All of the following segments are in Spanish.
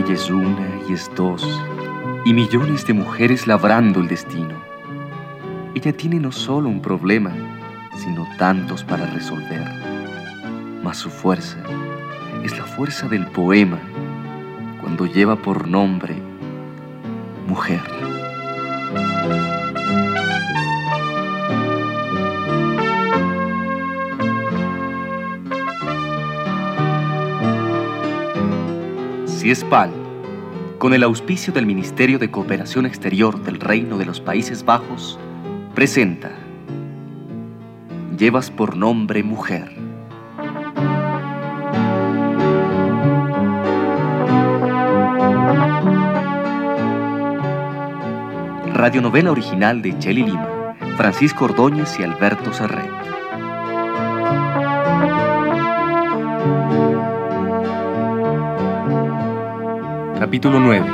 Ella es una y es dos, y millones de mujeres labrando el destino. Ella tiene no solo un problema, sino tantos para resolver. Mas su fuerza es la fuerza del poema, cuando lleva por nombre mujer. CIESPAL, con el auspicio del Ministerio de Cooperación Exterior del Reino de los Países Bajos, presenta Llevas por nombre mujer. Radionovela original de Chely Lima, Francisco Ordóñez y Alberto Serret. Capítulo 9.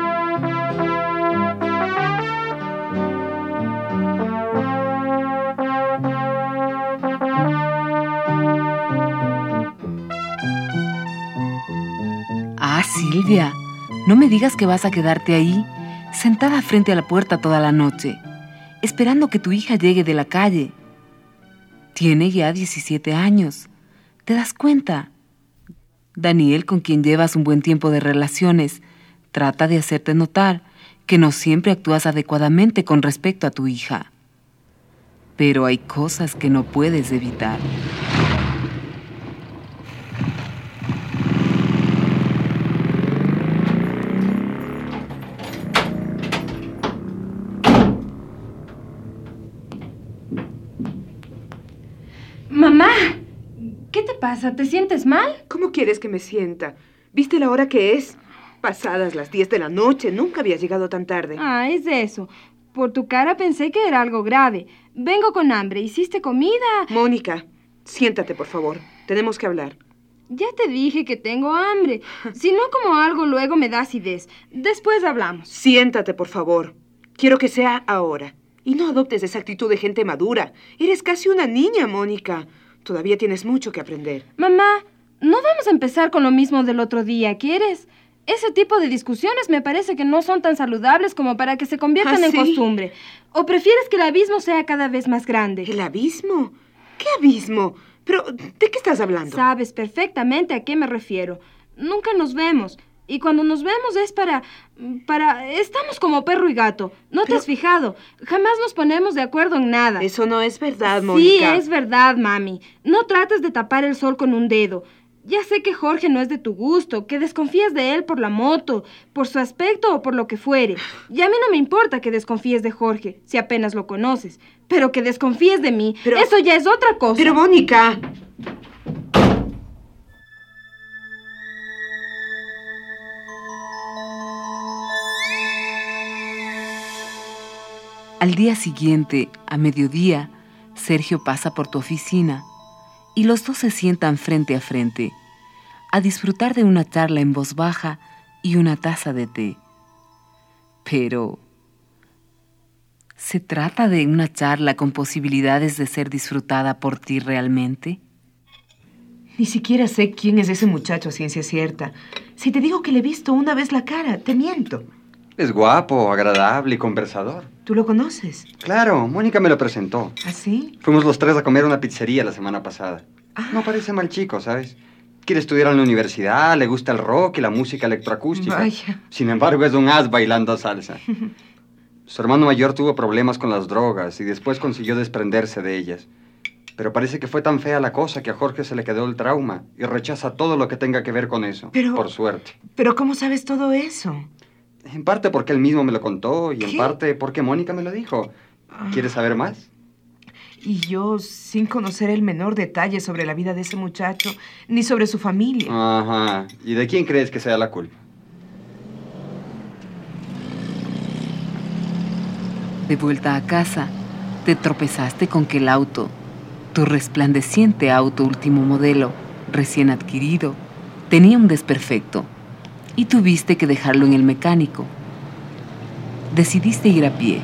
Ah, Silvia, no me digas que vas a quedarte ahí, sentada frente a la puerta toda la noche, esperando que tu hija llegue de la calle. Tiene ya 17 años. ¿Te das cuenta? Daniel, con quien llevas un buen tiempo de relaciones, trata de hacerte notar que no siempre actúas adecuadamente con respecto a tu hija. Pero hay cosas que no puedes evitar. ¡Mamá! ¿Qué te pasa? ¿Te sientes mal? ¿Cómo quieres que me sienta? ¿Viste la hora que es? Pasadas las 10 de la noche. Nunca había llegado tan tarde. Ah, es eso. Por tu cara pensé que era algo grave. Vengo con hambre. ¿Hiciste comida? Mónica, siéntate, por favor. Tenemos que hablar. Ya te dije que tengo hambre. Si no como algo, luego me da acidez. Después hablamos. Siéntate, por favor. Quiero que sea ahora. Y no adoptes esa actitud de gente madura. Eres casi una niña, Mónica. Todavía tienes mucho que aprender. Mamá, no vamos a empezar con lo mismo del otro día, ¿quieres? Ese tipo de discusiones me parece que no son tan saludables como para que se conviertan en costumbre. ¿O prefieres que el abismo sea cada vez más grande? ¿El abismo? ¿Qué abismo? Pero, ¿de qué estás hablando? Sabes perfectamente a qué me refiero. Nunca nos vemos. Y cuando nos vemos es para... Estamos como perro y gato. ¿No te has fijado? Jamás nos ponemos de acuerdo en nada. Eso no es verdad, Mónica. Sí, es verdad, mami. No trates de tapar el sol con un dedo. Ya sé que Jorge no es de tu gusto, que desconfías de él por la moto, por su aspecto o por lo que fuere. Y a mí no me importa que desconfíes de Jorge, si apenas lo conoces. Pero que desconfíes de mí, eso ya es otra cosa. Pero, Mónica... Al día siguiente, a mediodía, Sergio pasa por tu oficina y los dos se sientan frente a frente a disfrutar de una charla en voz baja y una taza de té. Pero, ¿se trata de una charla con posibilidades de ser disfrutada por ti realmente? Ni siquiera sé quién es ese muchacho a ciencia cierta. Si te digo que le he visto una vez la cara, te miento. Es guapo, agradable y conversador. ¿Tú lo conoces? Claro, Mónica me lo presentó. ¿Ah, sí? Fuimos los tres a comer a una pizzería la semana pasada. No parece mal chico, ¿sabes? Quiere estudiar en la universidad, le gusta el rock y la música electroacústica. Vaya. Sin embargo, es un as bailando salsa. Su hermano mayor tuvo problemas con las drogas y después consiguió desprenderse de ellas. Pero parece que fue tan fea la cosa que a Jorge se le quedó el trauma y rechaza todo lo que tenga que ver con eso. Pero... por suerte. ¿Pero cómo sabes todo eso? En parte porque él mismo me lo contó y ¿Qué? en parte porque Mónica me lo dijo. ¿Quieres saber más? Y yo, sin conocer el menor detalle sobre la vida de ese muchacho, ni sobre su familia. Ajá. ¿Y de quién crees que sea la culpa? De vuelta a casa, te tropezaste con que el auto, tu resplandeciente auto último modelo, recién adquirido, tenía un desperfecto y tuviste que dejarlo en el mecánico. Decidiste ir a pie,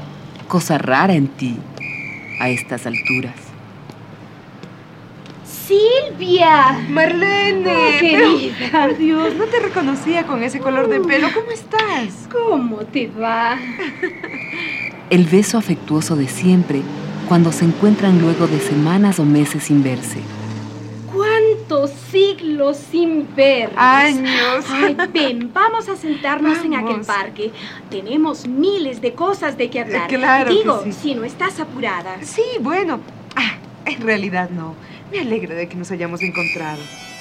cosa rara en ti a estas alturas. ¡Silvia! ¡Marlene! Oh, querida. Por Dios, no te reconocía con ese color de pelo. ¿Cómo estás? ¿Cómo te va? El beso afectuoso de siempre cuando se encuentran luego de semanas o meses sin verse. ¿Cuántos siglos sin vernos? ¡Años! Ay, ven, vamos a sentarnos en aquel Vamos. parque. Tenemos miles de cosas de qué hablar. Claro que Digo, sí. si no estás apurada. Sí, bueno. En realidad no. Me alegro de que nos hayamos encontrado.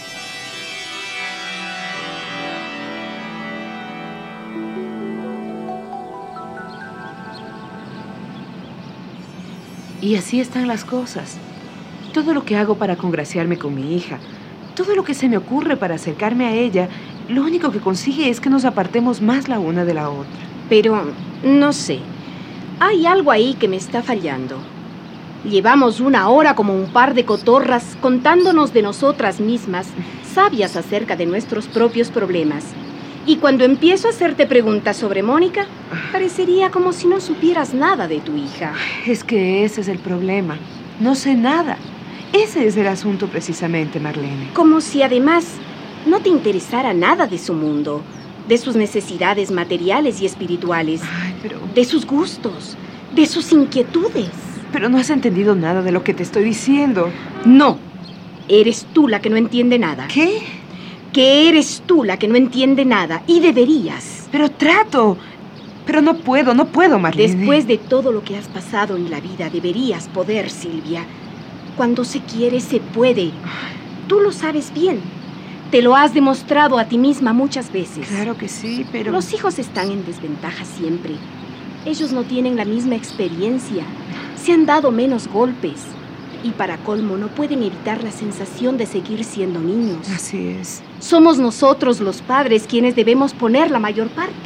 Y así están las cosas. Todo lo que hago para congraciarme con mi hija, todo lo que se me ocurre para acercarme a ella, lo único que consigue es que nos apartemos más la una de la otra. Pero, no sé. Hay algo ahí que me está fallando. Llevamos 1 hora como un par de cotorras contándonos de nosotras mismas, sabias acerca de nuestros propios problemas. Y cuando empiezo a hacerte preguntas sobre Mónica, parecería como si no supieras nada de tu hija. Es que ese es el problema. No sé nada. Ese es el asunto precisamente, Marlene. Como si además no te interesara nada de su mundo, de sus necesidades materiales y espirituales, Ay, de sus gustos, de sus inquietudes. pero no has entendido nada de lo que te estoy diciendo. No, eres tú la que no entiende nada. ¿Qué? Que eres tú la que no entiende nada y deberías. Pero trato. Pero no puedo, Marlene. Después de todo lo que has pasado en la vida, deberías poder, Silvia. Cuando se quiere, se puede. Tú lo sabes bien. Te lo has demostrado a ti misma muchas veces. Claro que sí, pero... Los hijos están en desventaja siempre. Ellos no tienen la misma experiencia. Se han dado menos golpes. Y para colmo, no pueden evitar la sensación de seguir siendo niños. Así es. Somos nosotros los padres quienes debemos poner la mayor parte.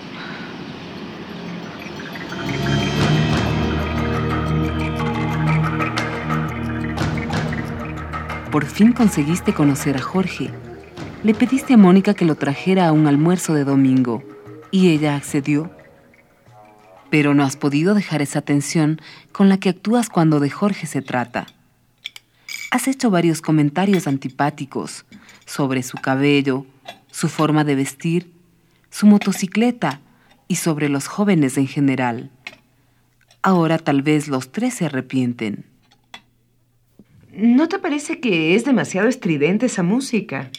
Por fin conseguiste conocer a Jorge. Le pediste a Mónica que lo trajera a un almuerzo de domingo y ella accedió. Pero no has podido dejar esa tensión con la que actúas cuando de Jorge se trata. Has hecho varios comentarios antipáticos sobre su cabello, su forma de vestir, su motocicleta y sobre los jóvenes en general. Ahora tal vez los 3 se arrepienten. ¿No te parece que es demasiado estridente esa música?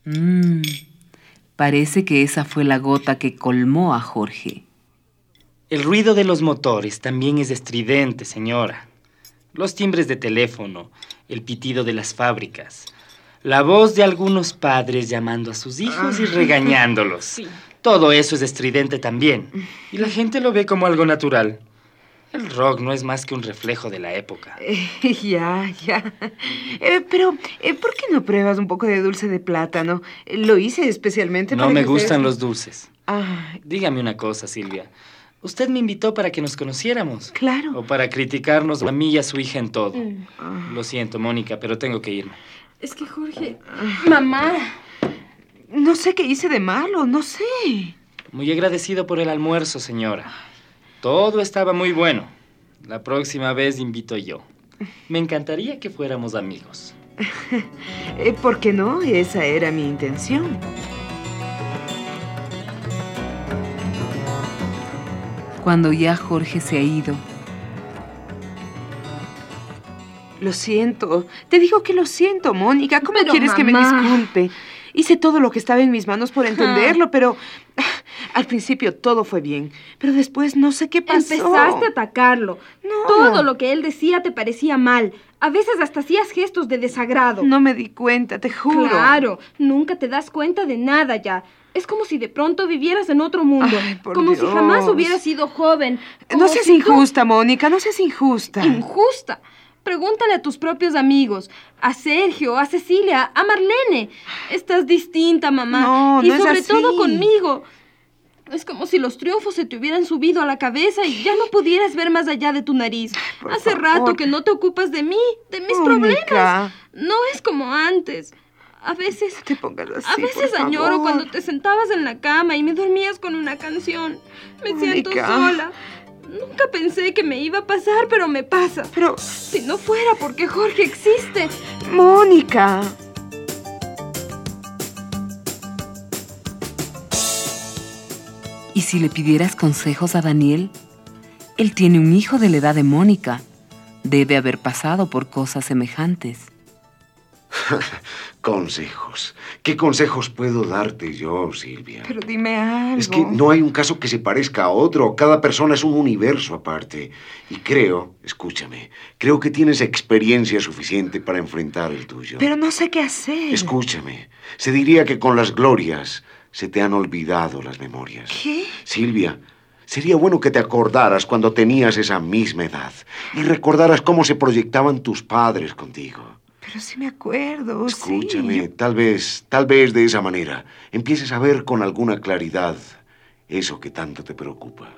Parece que esa fue la gota que colmó a Jorge. El ruido de los motores también es estridente, señora. Los timbres de teléfono, el pitido de las fábricas, la voz de algunos padres llamando a sus hijos y regañándolos. Sí. Todo eso es estridente también. Y la gente lo ve como algo natural. El rock no es más que un reflejo de la época. Ya. Pero, ¿por qué no pruebas un poco de dulce de plátano? Lo hice especialmente No para me que gustan ustedes- los dulces. Dígame una cosa, Silvia. Usted me invitó para que nos conociéramos. Claro. O para criticarnos a mí y a su hija en todo. Lo siento, Mónica, pero tengo que irme. Es que Jorge... Mamá. No sé qué hice de malo, no sé. Muy agradecido por el almuerzo, señora. Todo estaba muy bueno. La próxima vez invito yo. Me encantaría que fuéramos amigos. ¿Por qué no? Esa era mi intención. Cuando ya Jorge se ha ido, Lo siento. Te digo que lo siento, Mónica. ¿Cómo Pero, quieres que me mamá. disculpe? Hice todo lo que estaba en mis manos por entenderlo, pero... Al principio todo fue bien, pero después no sé qué pasó. Empezaste a atacarlo. No. Todo lo que él decía te parecía mal. A veces hasta hacías gestos de desagrado. No me di cuenta, te juro. Claro, nunca te das cuenta de nada ya. Es como si de pronto vivieras en otro mundo. Ay, por como si Dios. jamás hubieras sido joven. Como No seas si tú- injusta, Mónica, no seas injusta. Injusta. Pregúntale a tus propios amigos, a Sergio, a Cecilia, a Marlene. Estás distinta, mamá. No, y no es sobre así. todo conmigo. Es como si los triunfos se te hubieran subido a la cabeza y ya no pudieras ver más allá de tu nariz. Por Hace favor. rato que no te ocupas de mí, de mis Mónica. problemas. No es como antes. A veces... Te pongas así, A veces por añoro favor. cuando te sentabas en la cama y me dormías con una canción. Me siento Mónica. sola. Nunca pensé que me iba a pasar, pero me pasa. Pero, Si no fuera porque Jorge existe. Mónica. ¿Y si le pidieras consejos a Daniel? Él tiene un hijo de la edad de Mónica. Debe haber pasado por cosas semejantes. Consejos. ¿Qué consejos puedo darte yo, Silvia? Pero dime algo. Es que no hay un caso que se parezca a otro. Cada persona es un universo aparte. Y escúchame, creo que tienes experiencia suficiente para enfrentar el tuyo. Pero no sé qué hacer. Escúchame, se diría que con las glorias se te han olvidado las memorias. ¿Qué? Silvia, sería bueno que te acordaras cuando tenías esa misma edad y recordaras cómo se proyectaban tus padres contigo. Pero sí me acuerdo, Escúchame, sí. tal vez de esa manera empieces a ver con alguna claridad eso que tanto te preocupa.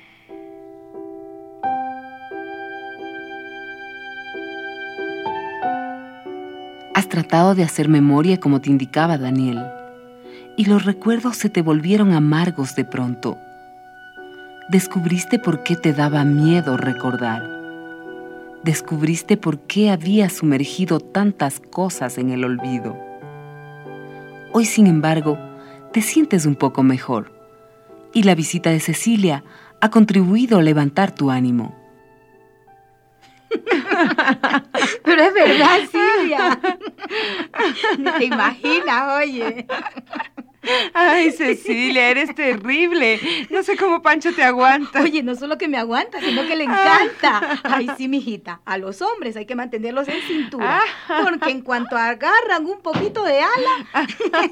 Has tratado de hacer memoria como te indicaba Daniel, y los recuerdos se te volvieron amargos de pronto. Descubriste por qué te daba miedo recordar. Descubriste por qué habías sumergido tantas cosas en el olvido. Hoy, sin embargo, te sientes un poco mejor, y la visita de Cecilia ha contribuido a levantar tu ánimo. Pero es verdad, Silvia. Ni te imaginas, oye. Ay, Cecilia, eres terrible. No sé cómo Pancho te aguanta. Oye, no solo que me aguanta, sino que le encanta. Ay, sí, mijita. A los hombres hay que mantenerlos en cintura. Porque en cuanto agarran un poquito de ala...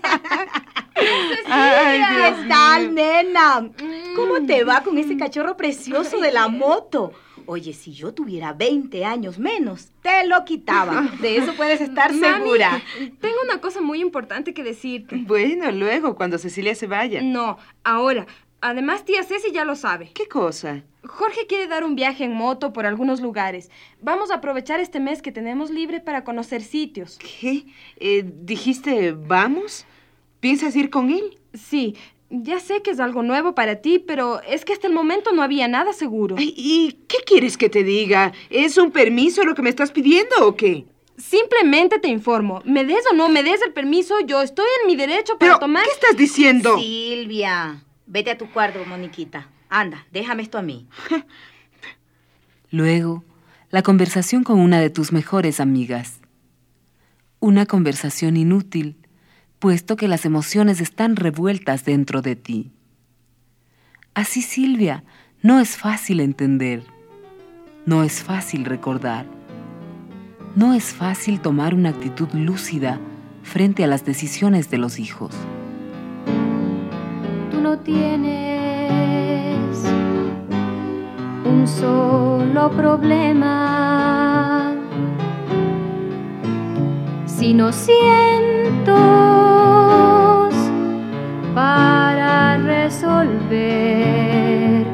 Ay, Dios ¿Qué tal, mío. nena? ¿Cómo te va con ese cachorro precioso de la moto? Oye, si yo tuviera 20 años menos, te lo quitaba. De eso puedes estar segura. Mami, tengo una cosa muy importante que decirte. Bueno, luego, cuando Cecilia se vaya. No, ahora. Además, tía Ceci ya lo sabe. ¿Qué cosa? Jorge quiere dar un viaje en moto por algunos lugares. Vamos a aprovechar este mes que tenemos libre para conocer sitios. ¿Qué? ¿Dijiste vamos? ¿Piensas ir con él? Sí, ya sé que es algo nuevo para ti, pero es que hasta el momento no había nada seguro. Ay, ¿y qué quieres que te diga? ¿Es un permiso lo que me estás pidiendo o qué? Simplemente te informo. Me des o no me des el permiso, yo estoy en mi derecho para Pero, tomar... ¿qué estás diciendo? Silvia, vete a tu cuarto, Moniquita. Anda, déjame esto a mí. Luego, la conversación con una de tus mejores amigas. Una conversación inútil, puesto que las emociones están revueltas dentro de ti. Así, Silvia, no es fácil entender. No es fácil recordar. No es fácil tomar una actitud lúcida frente a las decisiones de los hijos. Tú no tienes un solo problema, sino cientos para resolver.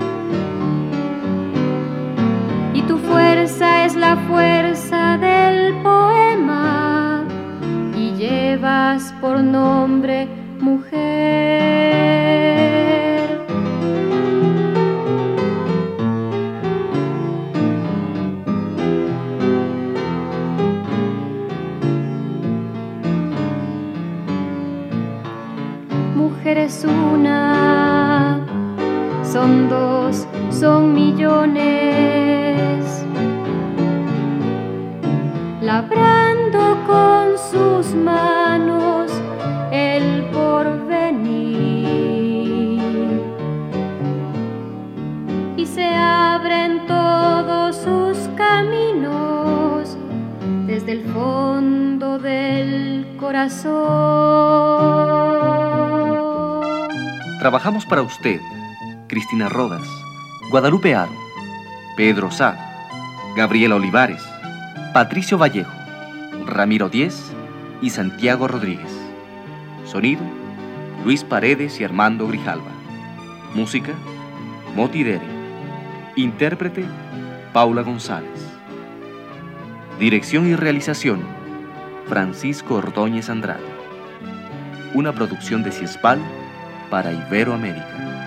Y tu fuerza es la fuerza del poema y llevas por nombre mujer. Mujer es una, son dos, son millones, labrando con sus manos el porvenir, y se abren todos sus caminos desde el fondo del corazón. Trabajamos para usted, Cristina Rodas, Guadalupe Aro, Pedro Sá, Gabriela Olivares, Patricio Vallejo, Ramiro Díez y Santiago Rodríguez. Sonido, Luis Paredes y Armando Grijalva. Música, Moti Dere. Intérprete, Paula González. Dirección y realización, Francisco Ordóñez Andrade. Una producción de Ciespal para Iberoamérica.